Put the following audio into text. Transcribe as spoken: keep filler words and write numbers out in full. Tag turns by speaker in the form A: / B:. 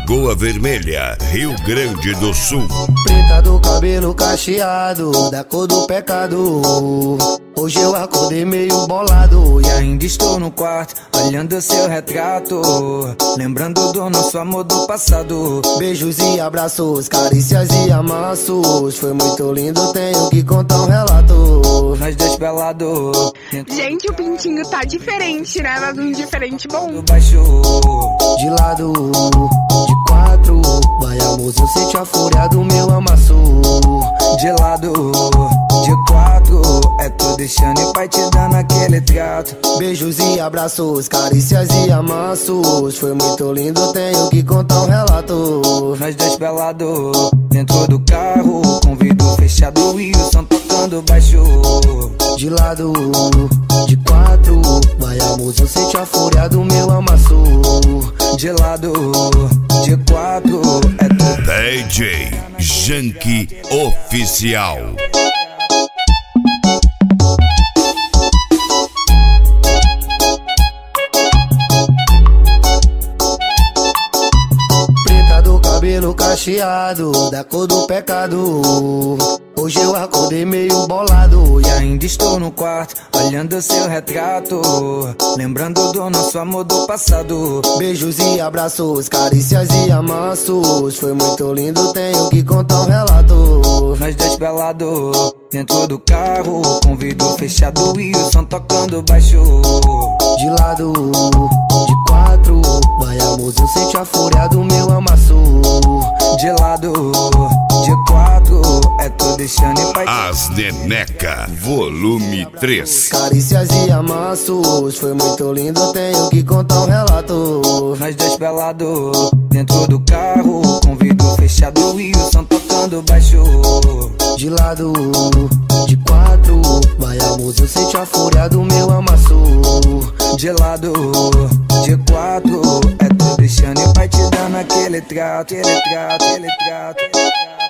A: Lagoa Vermelha, Rio Grande do Sul.
B: Preta do cabelo cacheado, da cor do pecado. Hoje eu acordei meio bolado e ainda estou no quarto, olhando seu retrato, lembrando do nosso amor do passado. Beijos e abraços, carícias e amassos, foi muito lindo, tenho que contar um relato. Nós dois pelados.
C: Gente, o pintinho tá diferente, né? Mas um diferente bom.
B: Baixo, de lado, de quatro, vai amor, eu sente a fúria do meu amasso. De lado, de quatro, é tu deixando e pai te dando aquele trato. Beijos e abraços, carícias e amassos, foi muito lindo, tenho que contar um relato. Nós dois pelados, dentro do carro, com vidro fechado e o som tocando baixo. De lado, de quatro, vai amor, eu sente a fúria do meu amasso. De lado, de quatro, é tu.
A: D J Janky Oficial.
B: Preta do cabelo cacheado, da cor do pecado. Hoje eu acordei meio bolado e ainda estou no quarto, olhando seu retrato, lembrando do nosso amor do passado. Beijos e abraços, carícias e amassos, foi muito lindo, tenho que contar um relato. Nós dois pelados, dentro do carro, com vidro fechado e o som tocando baixo. De lado, de quatro, vai amor, eu sente a fúria do meu amasso. De lado, de quatro, é tu deixando e pai.
A: As Neneca, volume três.
B: Carícias e amassos, foi muito lindo, tenho que contar um relato. Nós dois pelados, dentro do carro, com vidro fechado e o som tocando baixo. De lado, de quatro, vai amor, eu sente a fúria do meu amasso. De lado, de quatro, é tu deixando e pai te dando aquele trato, aquele trato, aquele trato, aquele trato.